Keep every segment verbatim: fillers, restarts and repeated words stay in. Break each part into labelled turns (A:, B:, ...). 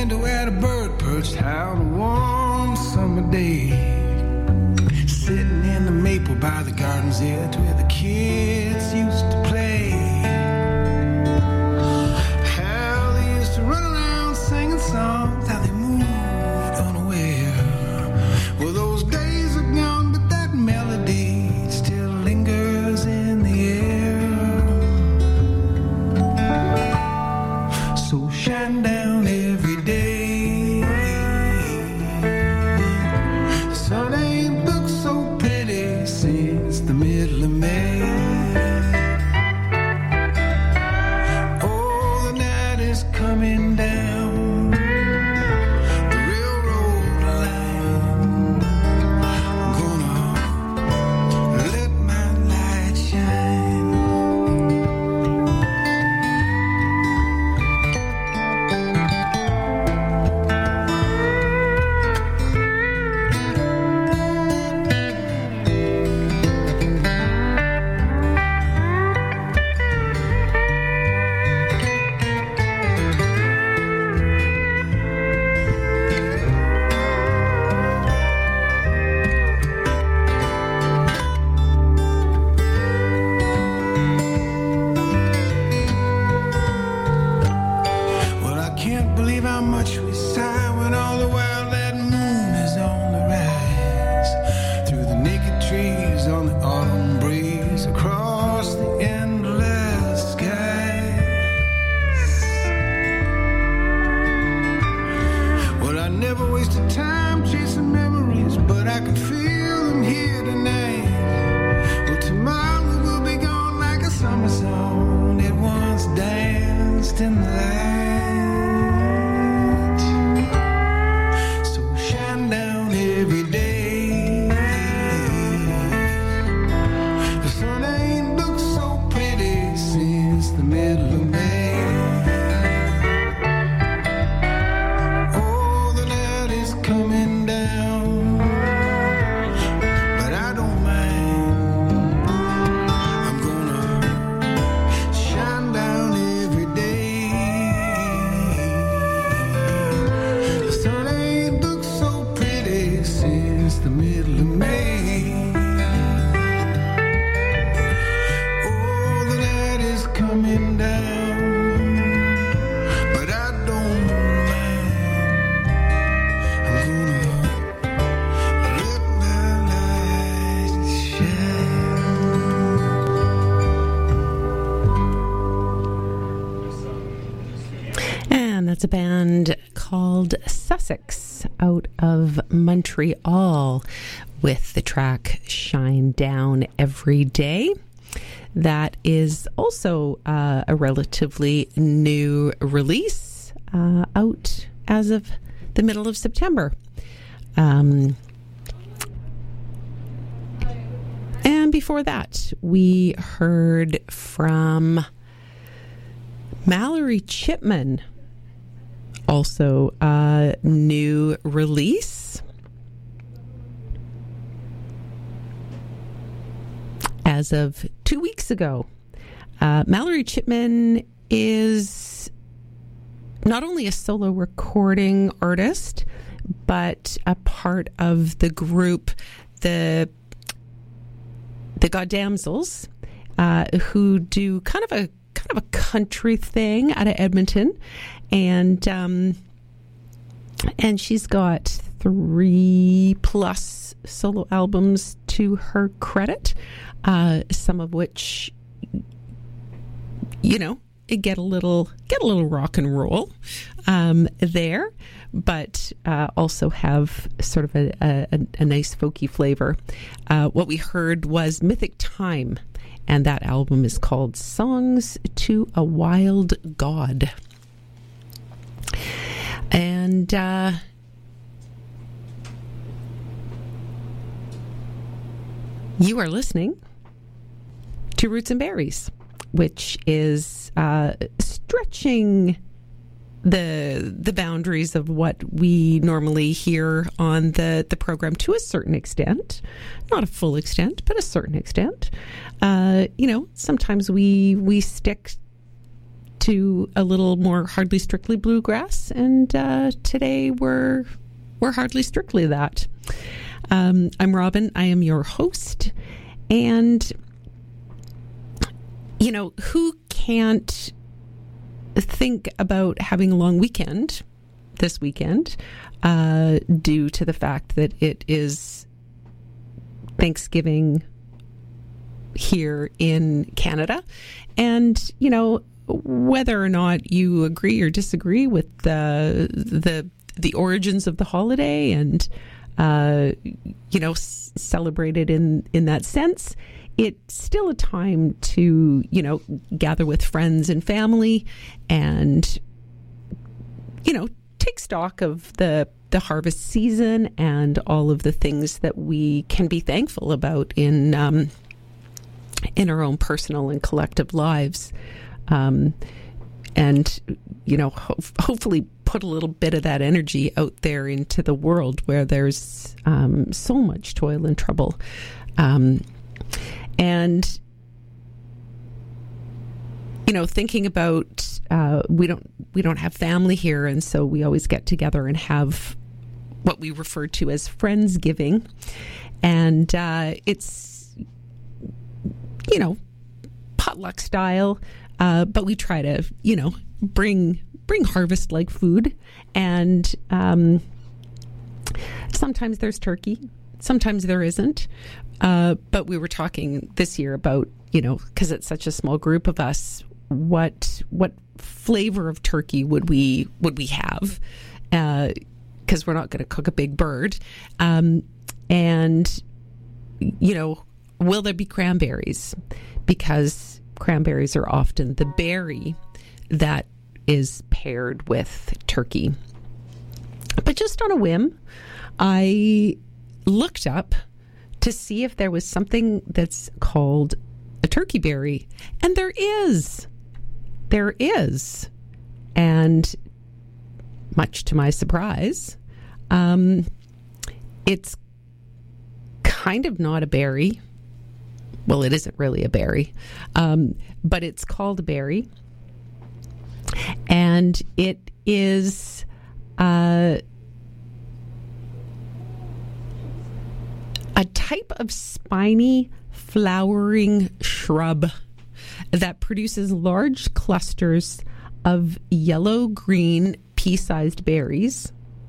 A: window at a bird perched high on a warm summer day, sitting in the maple by the garden's edge where the kids used to play. How they used to run around singing songs, how they moved unaware. Well, those days are gone, but that melody still lingers in the air. So shine down every day. The sun ain't looked so pretty since the middle of May. Oh, the night is coming down the railroad line. I'm gonna let my light shine. Well, I can't believe how much we sigh when all the while that moon is on the rise. Through the naked trees on the autumn breeze, across the endless skies. Well, I never wasted time chasing memories, but I can feel them here tonight. Well, tomorrow will be gone like a summer song that once danced in the light. So shine down every day. The sun ain't looked so pretty since the middle of May. Oh, the night is coming down, but I don't mind. I'm gonna shine down every day. The sun ain't looked so pretty since the middle of May. Oh, the night is coming down, but I don't mind. I'm gonna let my light shine.
B: And that's a band called Sussex out of Montreal with the track Shine Down Every Day. That is also uh, a relatively new release uh, out as of the middle of September. Um, and before that, we heard from Mallory Chipman, also a new release as of two weeks ago. Uh, Mallory Chipman is not only a solo recording artist, but a part of the group, the the Goddamsels, uh, who do kind of a kind of a country thing out of Edmonton, and um, and she's got three plus solo albums to her credit, uh, some of which, you know, get a little get a little rock and roll um, there, but uh, also have sort of a, a, a nice folky flavor. Uh, what we heard was Mythic Time, and that album is called Songs to a Wild God. And uh, you are listening to Roots and Berries, which is uh, stretching the the boundaries of what we normally hear on the, the program to a certain extent. Not a full extent, but a certain extent. Uh, you know, sometimes we we stick to a little more Hardly Strictly Bluegrass, and uh, today we're we're hardly strictly that. Um, I'm Robin. I am your host, and you know, who can't think about having a long weekend this weekend uh, due to the fact that it is Thanksgiving here in Canada. And, you know, whether or not you agree or disagree with the the, the origins of the holiday and, uh, you know, s- celebrated in, in that sense, it's still a time to, you know, gather with friends and family and, you know, take stock of the the harvest season and all of the things that we can be thankful about in um, in our own personal and collective lives, um, and you know, ho- hopefully put a little bit of that energy out there into the world where there's um, so much toil and trouble, um, and you know, thinking about uh, we don't we don't have family here, and so we always get together and have what we refer to as Friendsgiving, and uh, it's, you know, potluck style, uh, but we try to, you know, bring bring harvest like food, and um, sometimes there's turkey, sometimes there isn't, uh, but we were talking this year about, you know, because it's such a small group of us, what what flavor of turkey would we would we have? Because uh, we're not going to cook a big bird, um, and you know, will there be cranberries? Because cranberries are often the berry that is paired with turkey. But just on a whim, I looked up to see if there was something that's called a turkey berry, and there is. There is. And much to my surprise, um, it's kind of not a berry. Well, it isn't really a berry, um, but it's called a berry. And it is uh, a type of spiny flowering shrub that produces large clusters of yellow-green pea-sized berries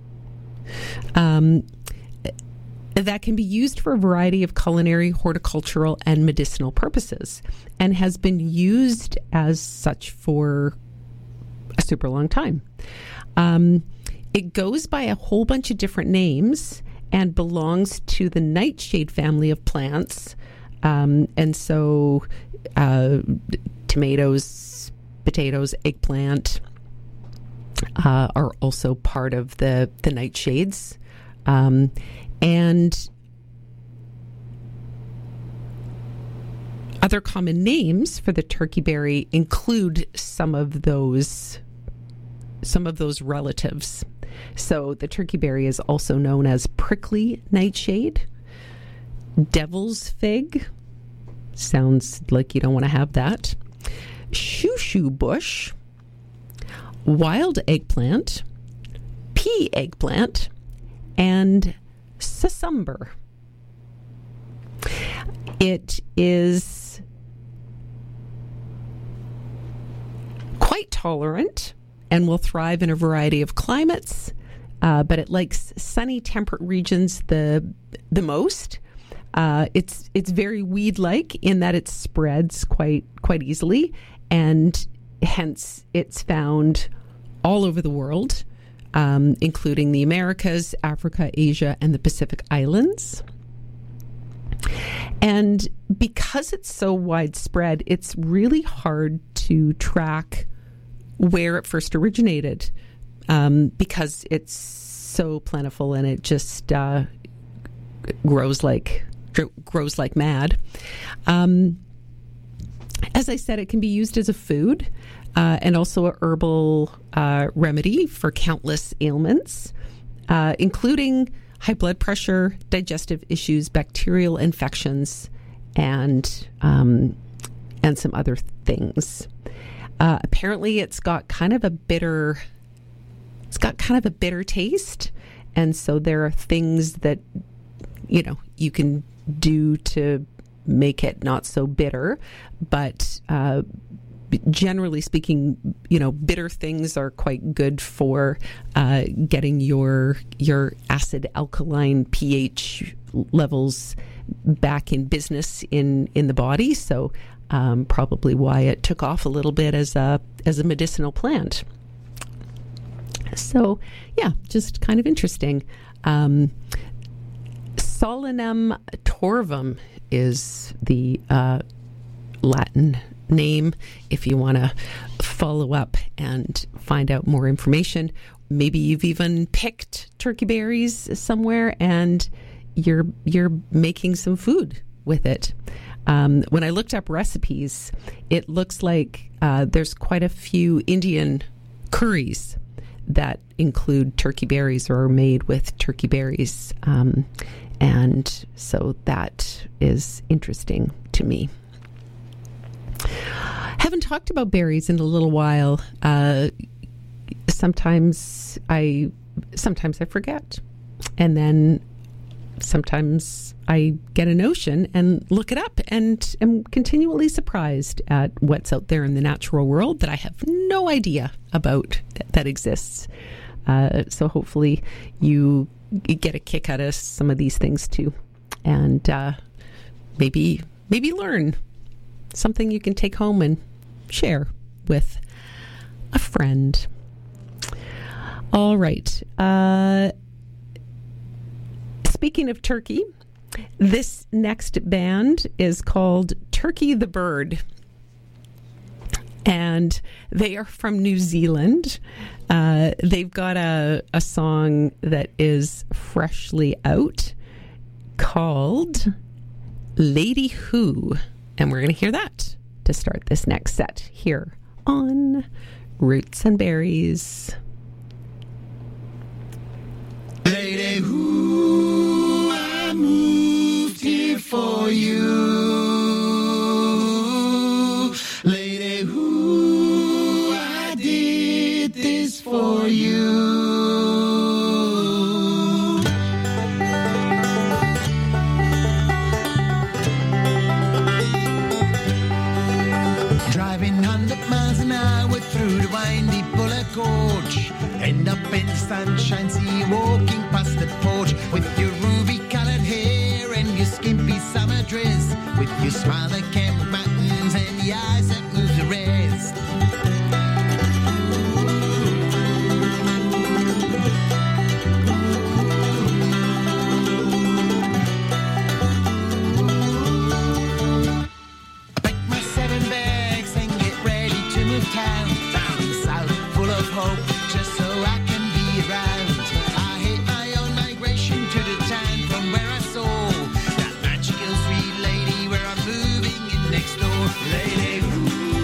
B: um, that can be used for a variety of culinary, horticultural, and medicinal purposes, and has been used as such for a super long time. Um, it goes by a whole bunch of different names and belongs to the nightshade family of plants. Um, and so uh, tomatoes, potatoes, eggplant uh, are also part of the, the nightshades. Um, and other common names for the turkey berry include some of those some of those relatives. So the turkey berry is also known as prickly nightshade, devil's fig. Sounds like you don't want to have that. Shoo-shoo bush, wild eggplant, pea eggplant, and sucumber. It is quite tolerant and will thrive in a variety of climates, uh, but it likes sunny, temperate regions the the most. Uh, it's it's very weed-like in that it spreads quite quite easily, and hence it's found all over the world, um, including the Americas, Africa, Asia, and the Pacific Islands. And because it's so widespread, it's really hard to track where it first originated, um, because it's so plentiful and it just uh, grows like grows like mad. Um, as I said, it can be used as a food uh, and also a herbal uh, remedy for countless ailments, uh, including high blood pressure, digestive issues, bacterial infections, and um, and some other things. Uh, apparently, it's got kind of a bitter. It's got kind of a bitter taste, and so there are things that you know you can do to make it not so bitter, but. Uh, Generally speaking, you know, bitter things are quite good for uh, getting your your acid alkaline pH levels back in business in, in the body. So um, probably why it took off a little bit as a as a medicinal plant. So yeah, just kind of interesting. Um, Solanum torvum is the uh, Latin name if you want to follow up and find out more information. Maybe you've even picked turkey berries somewhere and you're you're making some food with it. Um, when I looked up recipes, it looks like uh, there's quite a few Indian curries that include turkey berries or are made with turkey berries. Um, and so that is interesting to me. Haven't talked about berries in a little while. Uh, sometimes I, sometimes I forget, and then sometimes I get a notion and look it up, and am continually surprised at what's out there in the natural world that I have no idea about that exists. Uh, so hopefully you get a kick out of some of these things too, and uh, maybe maybe learn. Something you can take home and share with a friend. All right. Uh, speaking of turkey, this next band is called Turkey the Bird. And they are from New Zealand. Uh, they've got a, a song that is freshly out called Lady Who. And we're going to hear that to start this next set here on Roots and Berries.
A: Lady Who, I moved here for you. Lady Who, I did this for you. Through the windy Bullock Gorge, end up in the sunshine, see you walking past the porch with your ruby-coloured hair and your skimpy summer dress, with your smile that came with buttons and the eyes that move the rest. I pack my seven bags and get ready to move town. Hope, just so I can be around. I hate my own migration to the town from where I saw that magical sweet lady where I'm moving in next door. Lady Who,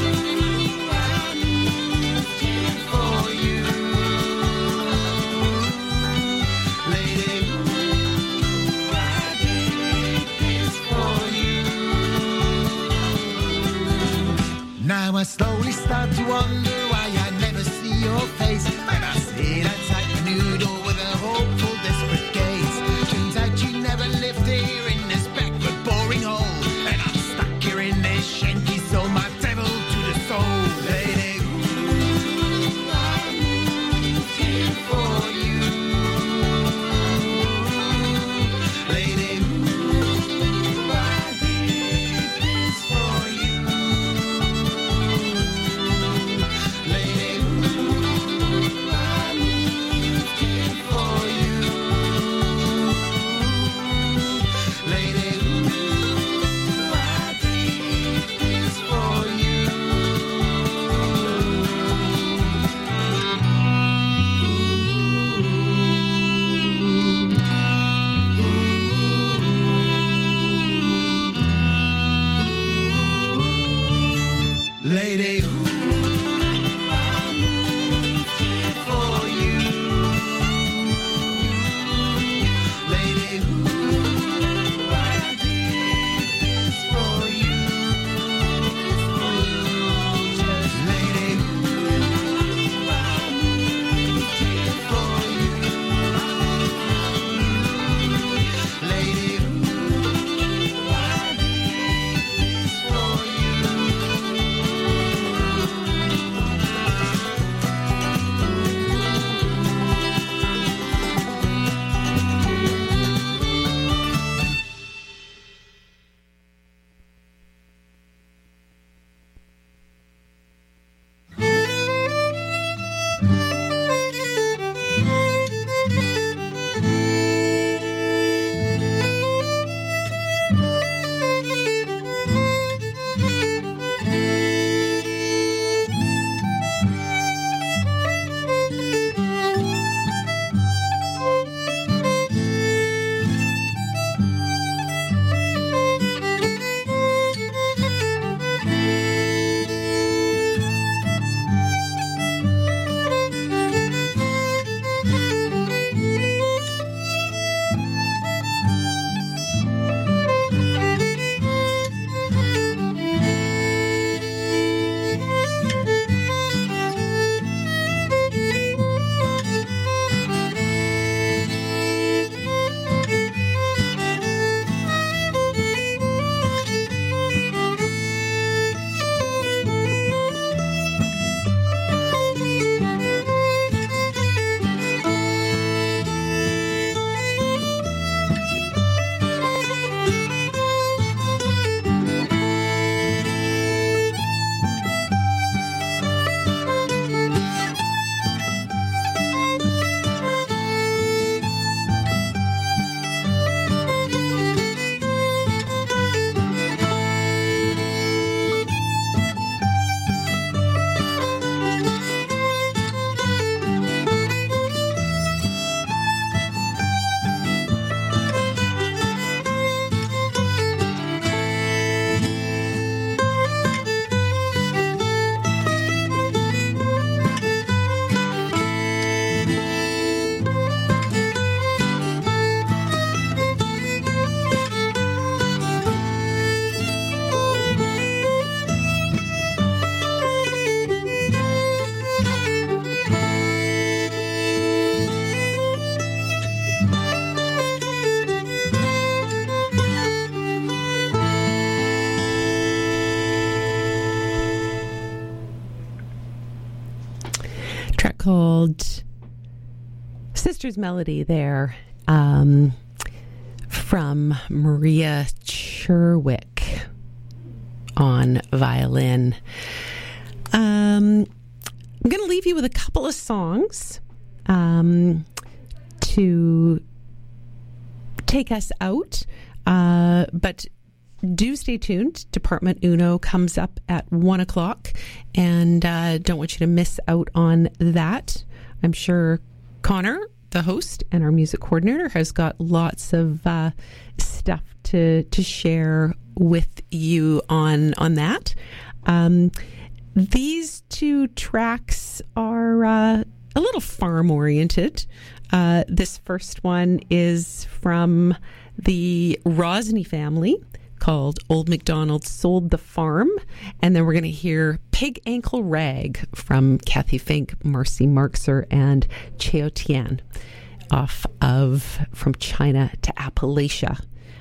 B: called Sister's Melody there, um, from Maria Cherwick on violin. Um, I'm going to leave you with a couple of songs um, to take us out, uh, but do stay tuned. Department Uno comes up at one o'clock, and uh, don't want you to miss out on that. I'm sure Connor, the host and our music coordinator, has got lots of uh, stuff to to share with you on on that. Um, these two tracks are uh, a little farm oriented. Uh, this first one is from the Rosny family, called Old MacDonald Sold the Farm. And then we're going to hear Pig Ankle Rag from Kathy Fink, Marcy Marxer, and Cheo Tian off of From China to Appalachia.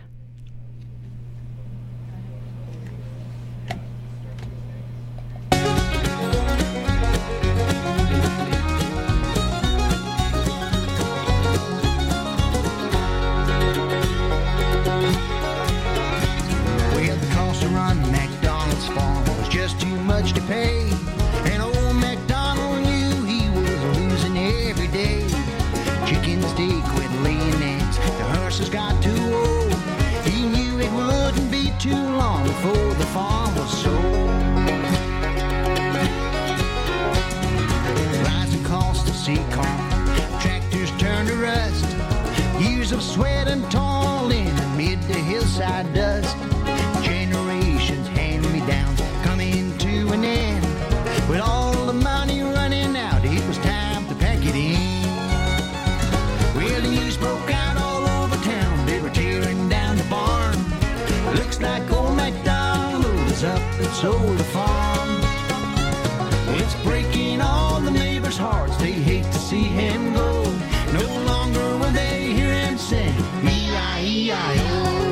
A: To pay, and old MacDonald knew he was losing every day. Chickens they quit laying eggs, the horses got too old. He knew it wouldn't be too long before the farm was sold. Rising cost of seed corn, tractors turned to rust. Years of sweat and toiling amid the hillside dust. Generations hand me down coming to an end. With all the money running out, it was time to pack it in. Well, the news broke out all over town, they were tearing down the barn. Looks like old MacDonald is up and sold the farm. It's breaking all the neighbors' hearts, they hate to see him go. No longer will they hear him sing E I E I O.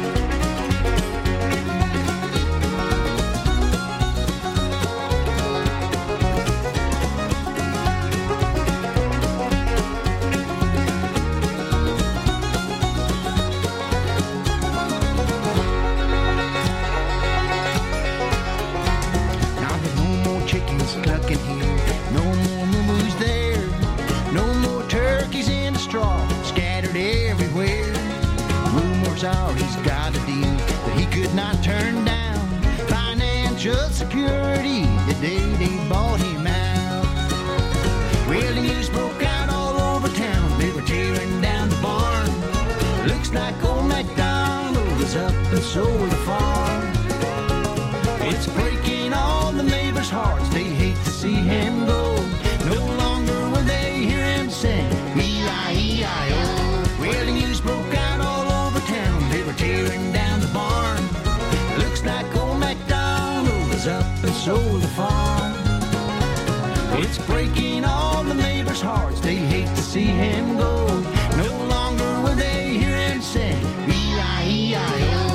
A: Clucking here, no more moo-moos there, no more turkeys in the straw, scattered everywhere. Rumors are he's got a deal that he could not turn down, financial security the day they bought him out. Well, the news broke out all over town, they were tearing down the barn. Looks like old MacDonald is up and sold the farm. It's breaking all the neighbors' hearts, they hate to see him go. No longer will they hear him sing E I E I O. Well, the news broke out all over town, they were tearing down the barn. Looks like old MacDonald is up and sold the farm. It's breaking all the neighbors' hearts, they hate to see him go. No longer will they hear him sing E I E I O.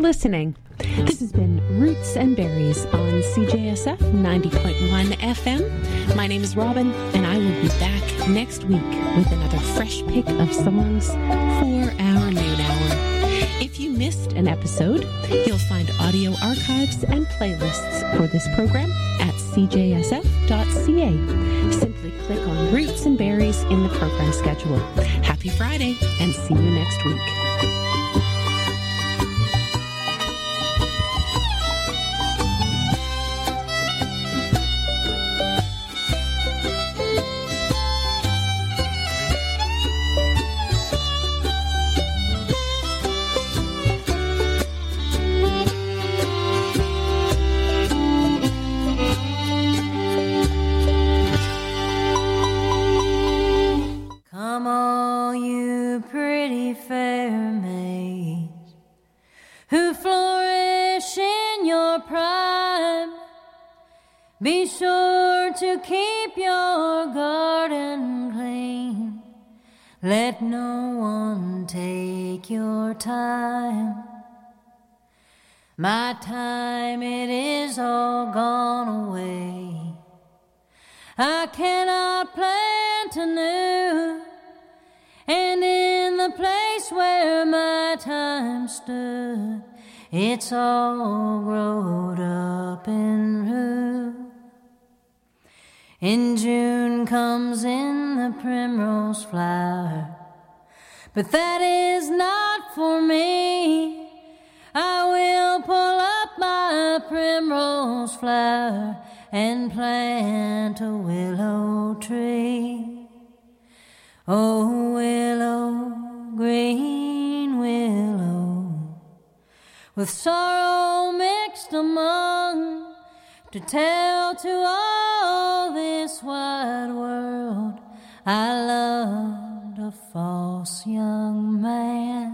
B: listening. This has been Roots and Berries on C J S F ninety point one F M. My name is Robin, and I will be back next week with another fresh pick of songs for our noon hour. If you missed an episode, you'll find audio archives and playlists for this program at c j s f dot c a. Simply click on Roots and Berries in the program schedule. Happy Friday, and see you next week.
C: Be sure to keep your garden clean. Let no one take your time. My time, it is all gone away. I cannot plant anew. And in the place where my time stood, it's all growed up and rue. In June comes in the primrose flower, but that is not for me. I will pull up my primrose flower and plant a willow tree. Oh, willow, green willow, with sorrow mixed among, to tell to all this wide world I loved a false young man.